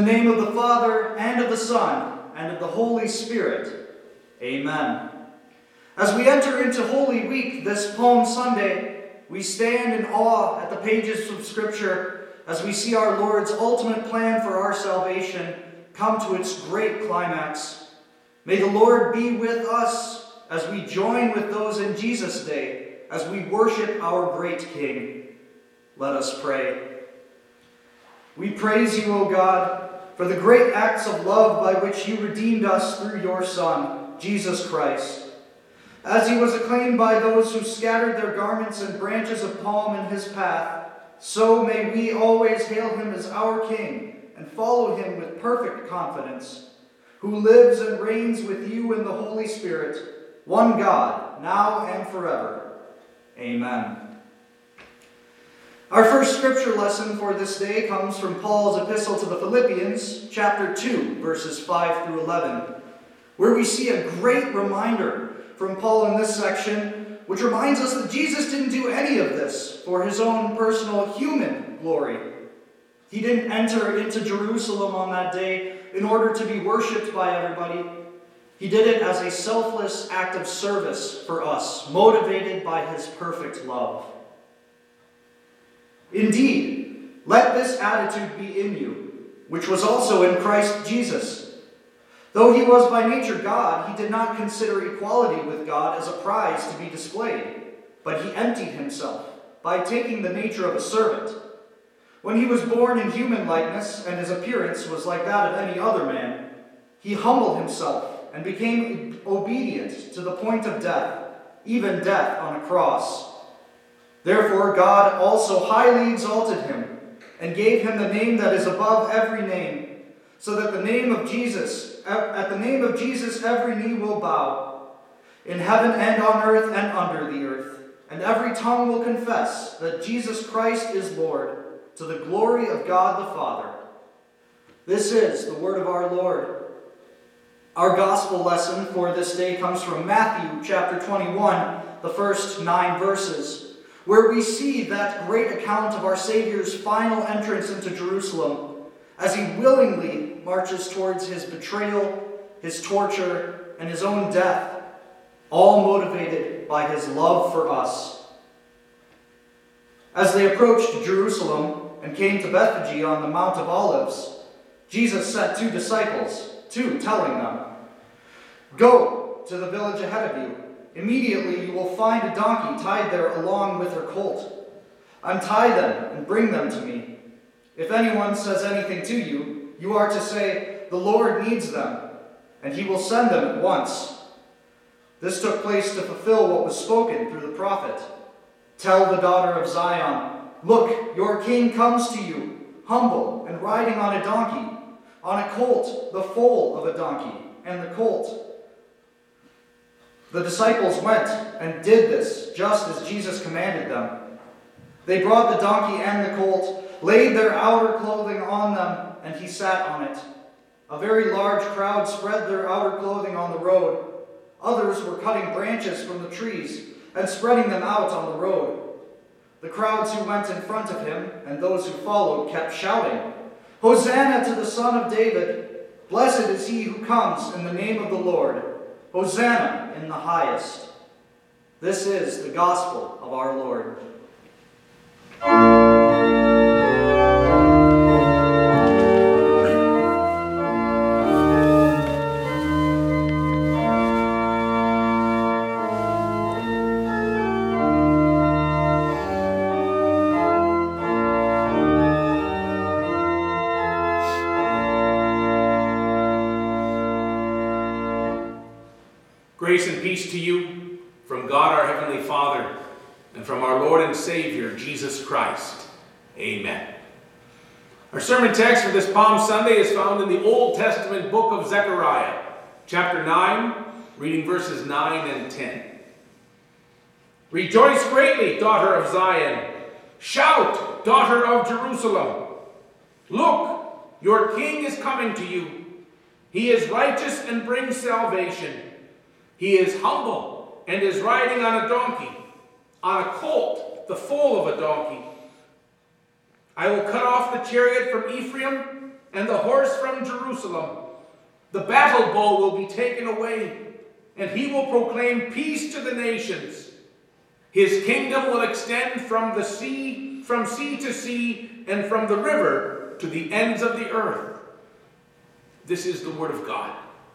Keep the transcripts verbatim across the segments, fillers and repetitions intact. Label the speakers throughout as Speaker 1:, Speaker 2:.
Speaker 1: name of the Father, and of the Son, and of the Holy Spirit. Amen. As we enter into Holy Week this Palm Sunday, we stand in awe at the pages of Scripture as we see our Lord's ultimate plan for our salvation come to its great climax. May the Lord be with us as we join with those in Jesus' Day as we worship our great King. Let us pray. We praise you, O God, for the great acts of love by which you redeemed us through your Son, Jesus Christ. As he was acclaimed by those who scattered their garments and branches of palm in his path, so may we always hail him as our King and follow him with perfect confidence, who lives and reigns with you in the Holy Spirit, one God, now and forever. Amen. Our first scripture lesson for this day comes from Paul's epistle to the Philippians, chapter two, verses five through eleven, where we see a great reminder from Paul in this section, which reminds us that Jesus didn't do any of this for his own personal human glory. He didn't enter into Jerusalem on that day in order to be worshipped by everybody. He did it as a selfless act of service for us, motivated by his perfect love. Indeed, let this attitude be in you, which was also in Christ Jesus. Though he was by nature God, he did not consider equality with God as a prize to be displayed, but he emptied himself by taking the nature of a servant. When he was born in human likeness, and his appearance was like that of any other man, he humbled himself and became obedient to the point of death, even death on a cross. Therefore God also highly exalted him and gave him the name that is above every name, so that the name of Jesus, at the name of Jesus every knee will bow, in heaven and on earth and under the earth, and every tongue will confess that Jesus Christ is Lord, to the glory of God the Father. This is the word of our Lord. Our gospel lesson for this day comes from Matthew chapter twenty-one, the first nine verses, where we see that great account of our Savior's final entrance into Jerusalem as he willingly marches towards his betrayal, his torture, and his own death, all motivated by his love for us. As they approached Jerusalem and came to Bethphage on the Mount of Olives, Jesus sent two disciples, two telling them, "Go to the village ahead of you. Immediately you will find a donkey tied there along with her colt. Untie them and bring them to me. If anyone says anything to you, you are to say, 'The Lord needs them,' and he will send them at once." This took place to fulfill what was spoken through the prophet. "Tell the daughter of Zion, look, your king comes to you, humble and riding on a donkey, on a colt, the foal of a donkey, and the colt." The disciples went and did this, just as Jesus commanded them. They brought the donkey and the colt, laid their outer clothing on them, and he sat on it. A very large crowd spread their outer clothing on the road. Others were cutting branches from the trees and spreading them out on the road. The crowds who went in front of him and those who followed kept shouting, "Hosanna to the Son of David! Blessed is he who comes in the name of the Lord! Hosanna in the highest." This is the gospel of our Lord.
Speaker 2: Grace and peace to you from God our Heavenly Father and from our Lord and Savior, Jesus Christ. Amen. Our sermon text for this Palm Sunday is found in the Old Testament book of Zechariah, chapter nine, reading verses nine and ten. "Rejoice greatly, daughter of Zion. Shout, daughter of Jerusalem. Look, your king is coming to you. He is righteous and brings salvation. He is humble and is riding on a donkey, on a colt, the foal of a donkey. I will cut off the chariot from Ephraim and the horse from Jerusalem. The battle bow will be taken away, and he will proclaim peace to the nations. His kingdom will extend from the sea, from sea to sea, and from the river to the ends of the earth. This is the word of God.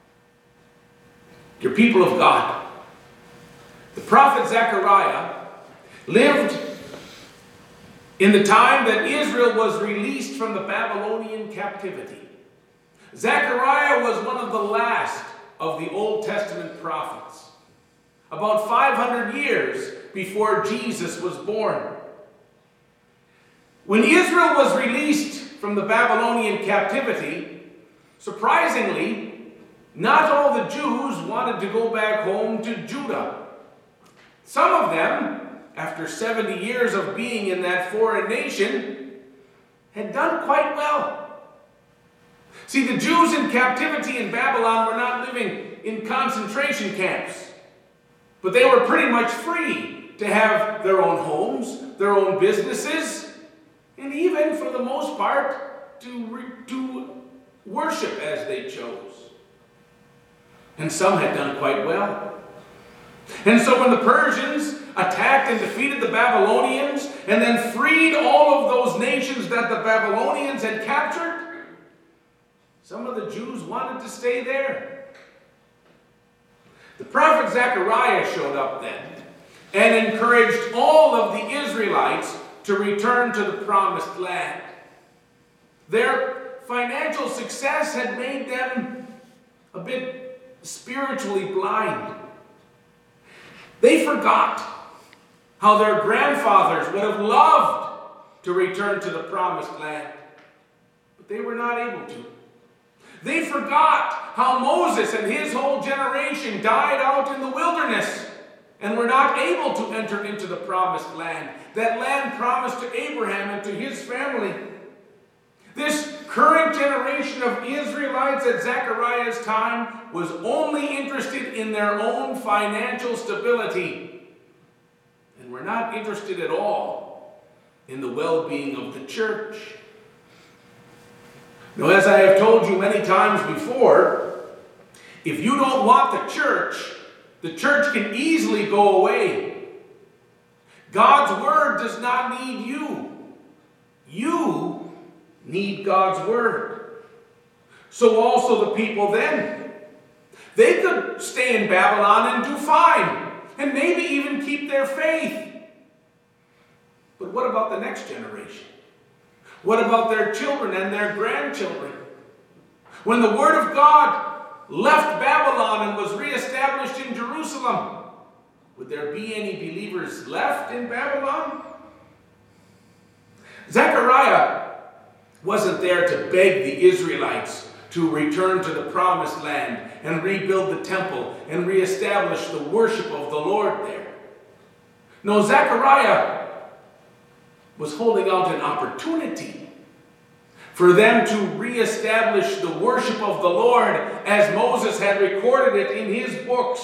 Speaker 2: Dear people of God, the prophet Zechariah lived in the time that Israel was released from the Babylonian captivity. Zechariah was one of the last of the Old Testament prophets, about five hundred years before Jesus was born. When Israel was released from the Babylonian captivity, surprisingly, not all the Jews wanted to go back home to Judah. Some of them, after seventy years of being in that foreign nation, had done quite well. See, the Jews in captivity in Babylon were not living in concentration camps, but they were pretty much free to have their own homes, their own businesses, and even, for the most part, to, re- to worship as they chose. And some had done quite well. And so when the Persians attacked and defeated the Babylonians, and then freed all of those nations that the Babylonians had captured, some of the Jews wanted to stay there. The prophet Zechariah showed up then and encouraged all of the Israelites to return to the promised land. Their financial success had made them a bit spiritually blind. They forgot how their grandfathers would have loved to return to the promised land, but they were not able to. They forgot how Moses and his whole generation died out in the wilderness and were not able to enter into the promised land, that land promised to Abraham and to his family. This current generation of Israelites at Zechariah's time was only interested in their own financial stability and were not interested at all in the well-being of the church. Now, as I have told you many times before, if you don't want the church, the church can easily go away. God's word does not need you. You need God's word. So also the people then. They could stay in Babylon and do fine, and maybe even keep their faith. But what about the next generation? What about their children and their grandchildren? When the word of God left Babylon and was reestablished in Jerusalem, would there be any believers left in Babylon? Zechariah wasn't there to beg the Israelites to return to the promised land and rebuild the temple and reestablish the worship of the Lord there. No, Zechariah was holding out an opportunity for them to reestablish the worship of the Lord as Moses had recorded it in his books.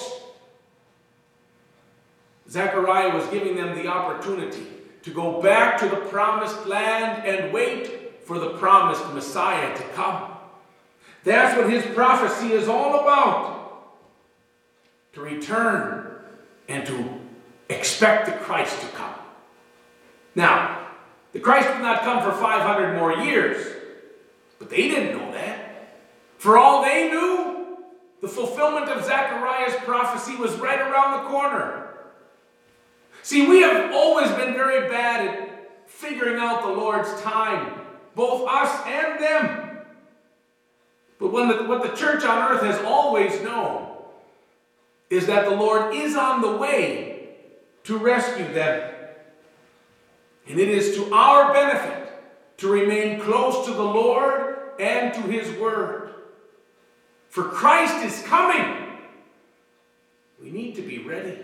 Speaker 2: Zechariah was giving them the opportunity to go back to the promised land and wait for the promised Messiah to come. That's what his prophecy is all about. To return and to expect the Christ to come. Now, the Christ did not come for five hundred more years, but they didn't know that. For all they knew, the fulfillment of Zechariah's prophecy was right around the corner. See, we have always been very bad at figuring out the Lord's time, both us and them. But when the, what the church on earth has always known is that the Lord is on the way to rescue them. And it is to our benefit to remain close to the Lord and to his word. For Christ is coming. We need to be ready.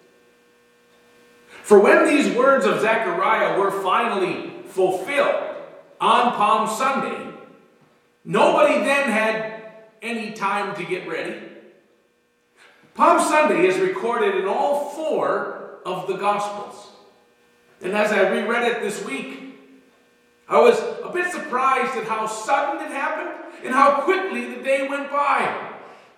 Speaker 2: For when these words of Zechariah were finally fulfilled on Palm Sunday, nobody then had any time to get ready. Palm Sunday is recorded in all four of the Gospels. And as I reread it this week, I was a bit surprised at how sudden it happened and how quickly the day went by.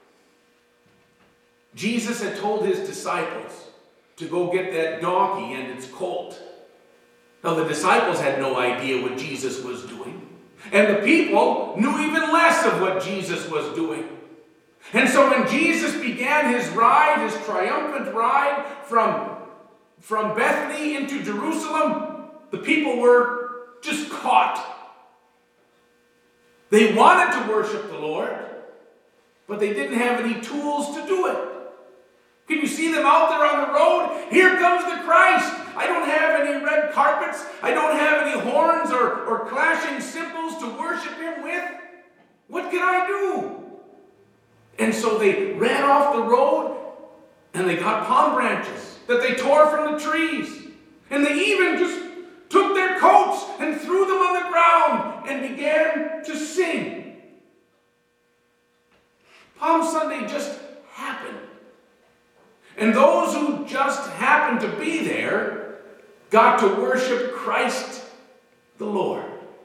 Speaker 2: Jesus had told his disciples to go get that donkey and its colt. Now, the disciples had no idea what Jesus was doing, and the people knew even less of what Jesus was doing. And so when Jesus began his ride, his triumphant ride from, from Bethany into Jerusalem, the people were just caught. They wanted to worship the Lord, but they didn't have any tools to do it. Can you see them out there on the road? Here comes the Christ. I don't have any red carpets. I don't have any horns or, or clashing cymbals to worship him with. What can I do? And so they ran off the road and they got palm branches that they tore from the trees. And they even just took their coats and threw them on the ground and began to sing. Palm Sunday just happened. And those who just happened to be there got to worship Christ the Lord.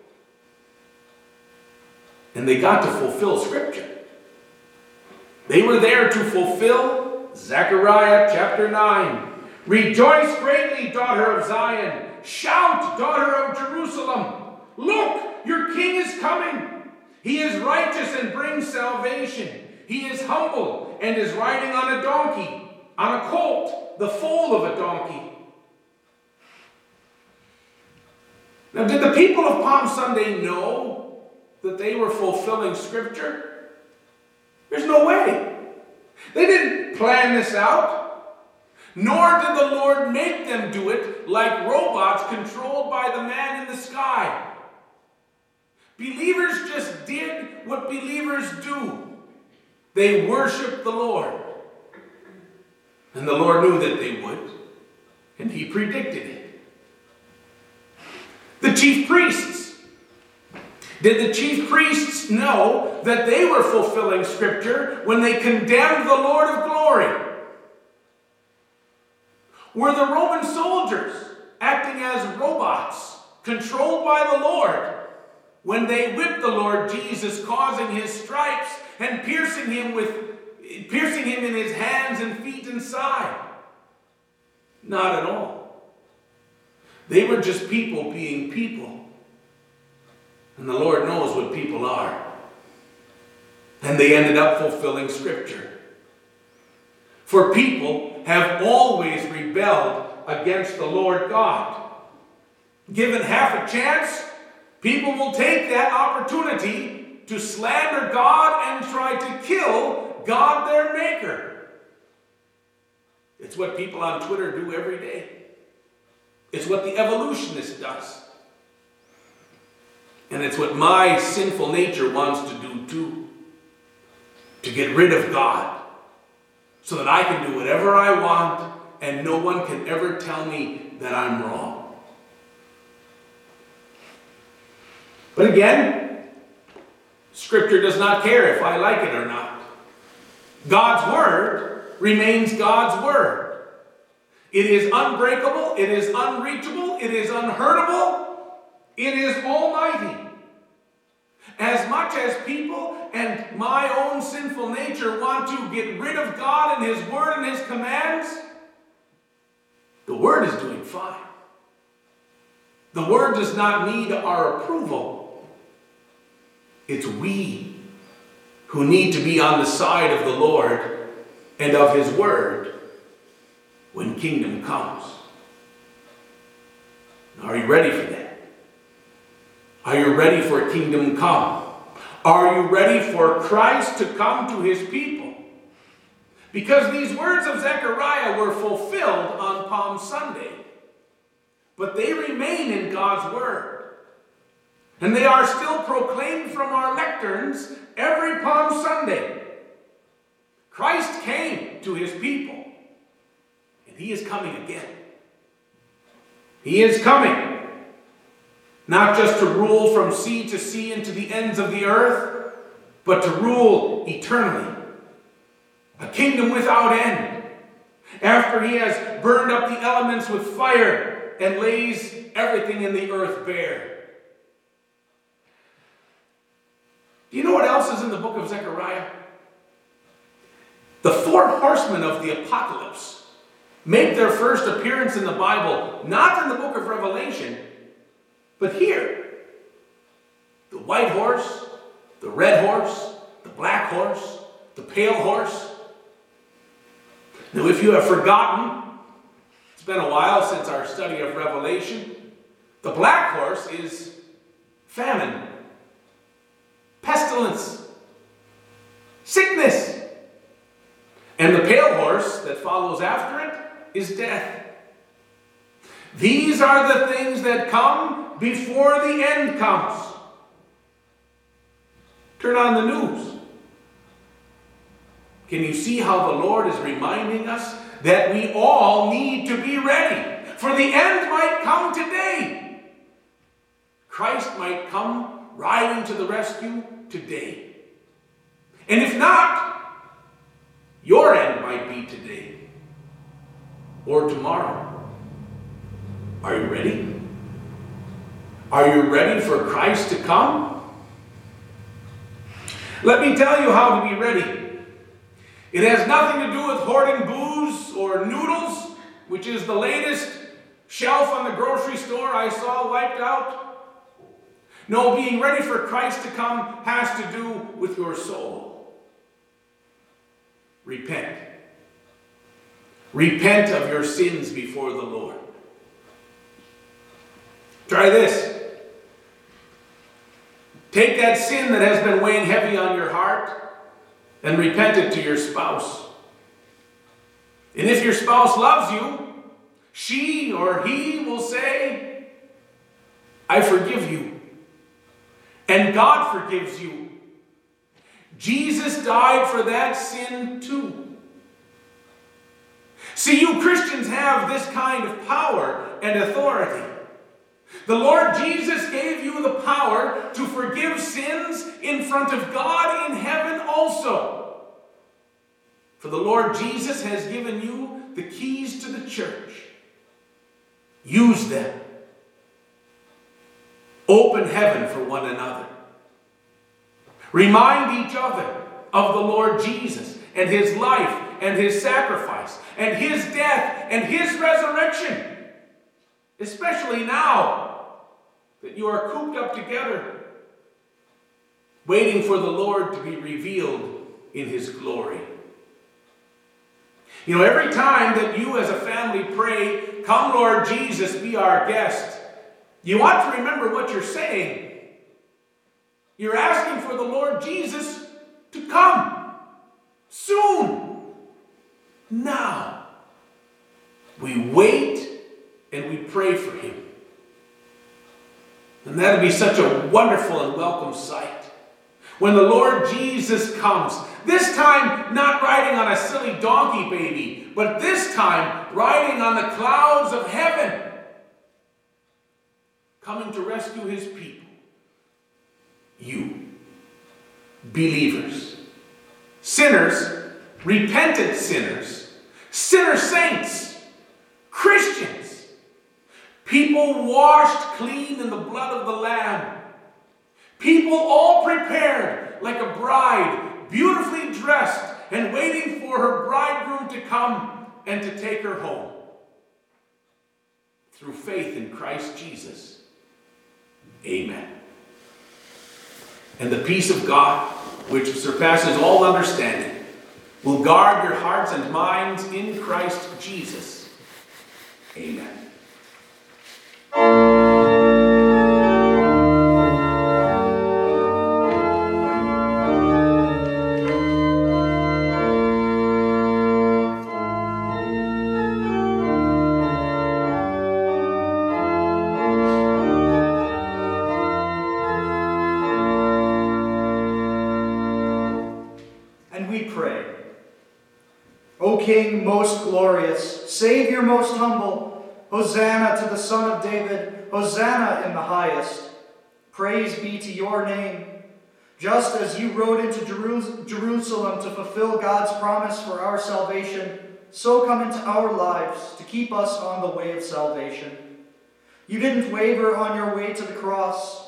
Speaker 2: And they got to fulfill Scripture. They were there to fulfill Zechariah chapter nine. Rejoice greatly, daughter of Zion. Shout, daughter of Jerusalem. Look, your king is coming. He is righteous and brings salvation. He is humble and is riding on a donkey, on a colt, the foal of a donkey. Now, did the people of Palm Sunday know that they were fulfilling Scripture? There's no way. They didn't plan this out. Nor did the Lord make them do it like robots controlled by the man in the sky. Believers just did what believers do. They worshiped the Lord. And the Lord knew that they would, and he predicted it. The chief priests. Did the chief priests know that they were fulfilling Scripture when they condemned the Lord of glory? Were the Roman soldiers acting as robots, controlled by the Lord, when they whipped the Lord Jesus, causing his stripes and piercing him with piercing him in his hands and feet and side? Not at all. They were just people being people. And the Lord knows what people are. And they ended up fulfilling Scripture. For people have always rebelled against the Lord God. Given half a chance, people will take that opportunity to slander God and try to kill God, their Maker. It's what people on Twitter do every day. It's what the evolutionist does. And it's what my sinful nature wants to do too. To get rid of God. So that I can do whatever I want and no one can ever tell me that I'm wrong. But again, Scripture does not care if I like it or not. God's Word remains God's Word. It is unbreakable, it is unreachable, it is unhurtable, it is almighty. As much as people and my own sinful nature want to get rid of God and His Word and His commands, the Word is doing fine. The Word does not need our approval. It's we who need to be on the side of the Lord and of His Word when kingdom comes. Are you ready for that? Are you ready for kingdom come? Are you ready for Christ to come to His people? Because these words of Zechariah were fulfilled on Palm Sunday. But they remain in God's Word. And they are still proclaimed from our lecterns every Palm Sunday. Christ came to His people. And He is coming again. He is coming. Not just to rule from sea to sea and to the ends of the earth, but to rule eternally. A kingdom without end. After He has burned up the elements with fire and lays everything in the earth bare. Do you know what else is in the book of Zechariah? The four horsemen of the apocalypse make their first appearance in the Bible, not in the book of Revelation, but here. The white horse, the red horse, the black horse, the pale horse. Now, if you have forgotten, it's been a while since our study of Revelation, the black horse is famine, pestilence, sickness. And the pale horse that follows after it is death. These are the things that come before the end comes. Turn on the news. Can you see how the Lord is reminding us that we all need to be ready? For the end might come today. Christ might come riding to the rescue today. And if not, your end might be today or tomorrow. Are you ready? Are you ready for Christ to come? Let me tell you how to be ready. It has nothing to do with hoarding booze or noodles, which is the latest shelf on the grocery store I saw wiped out. No, being ready for Christ to come has to do with your soul. Repent. Repent of your sins before the Lord. Try this. Take that sin that has been weighing heavy on your heart and repent it to your spouse. And if your spouse loves you, she or he will say, I forgive you. And God forgives you. Jesus died for that sin too. See, you Christians have this kind of power and authority. The Lord Jesus gave you the power to forgive sins in front of God in heaven also. For the Lord Jesus has given you the keys to the church. Use them. Open heaven for one another. Remind each other of the Lord Jesus and his life and his sacrifice and his death and his resurrection. Especially now that you are cooped up together, waiting for the Lord to be revealed in his glory. You know, every time that you as a family pray, come Lord Jesus, be our guest, you ought to remember what you're saying. You're asking for the Lord Jesus to come soon. Now. We wait and we pray for him. And that'll be such a wonderful and welcome sight. When the Lord Jesus comes, this time not riding on a silly donkey baby, but this time riding on the clouds of heaven, coming to rescue his people. You, believers, sinners, repentant sinners, sinner saints, Christians, people washed clean in the blood of the Lamb, people all prepared like a bride, beautifully dressed and waiting for her bridegroom to come and to take her home. Through faith in Christ Jesus. Amen. And the peace of God, which surpasses all understanding, will guard your hearts and minds in Christ Jesus. Amen.
Speaker 1: King most glorious, Savior most humble, Hosanna to the Son of David, Hosanna in the highest. Praise be to your name. Just as you rode into Jerusalem to fulfill God's promise for our salvation, so come into our lives to keep us on the way of salvation. You didn't waver on your way to the cross,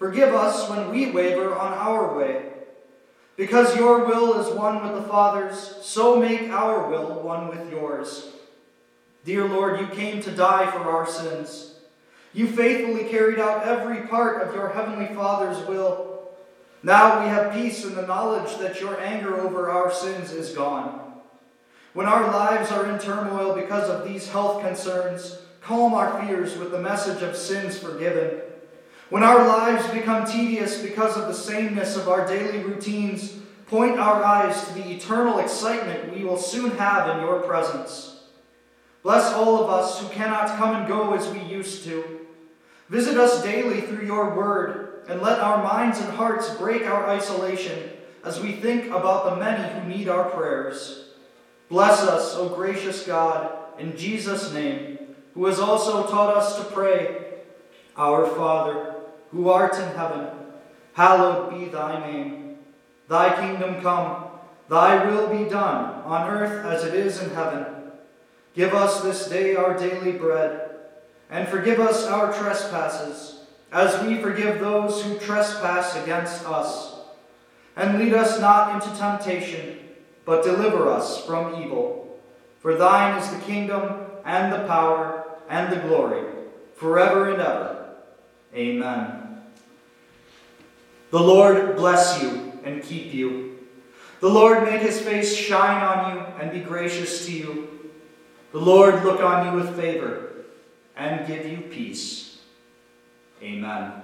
Speaker 1: forgive us when we waver on our way. Because your will is one with the Father's, so make our will one with yours. Dear Lord, you came to die for our sins. You faithfully carried out every part of your heavenly Father's will. Now we have peace in the knowledge that your anger over our sins is gone. When our lives are in turmoil because of these health concerns, calm our fears with the message of sins forgiven. When our lives become tedious because of the sameness of our daily routines, point our eyes to the eternal excitement we will soon have in your presence. Bless all of us who cannot come and go as we used to. Visit us daily through your word, and let our minds and hearts break our isolation as we think about the many who need our prayers. Bless us, O gracious God, in Jesus' name, who has also taught us to pray, Our Father, who art in heaven, hallowed be thy name. Thy kingdom come, thy will be done, on earth as it is in heaven. Give us this day our daily bread, and forgive us our trespasses, as we forgive those who trespass against us. And lead us not into temptation, but deliver us from evil. For thine is the kingdom, and the power, and the glory, forever and ever. Amen. The Lord bless you and keep you. The Lord make his face shine on you and be gracious to you. The Lord look on you with favor and give you peace. Amen.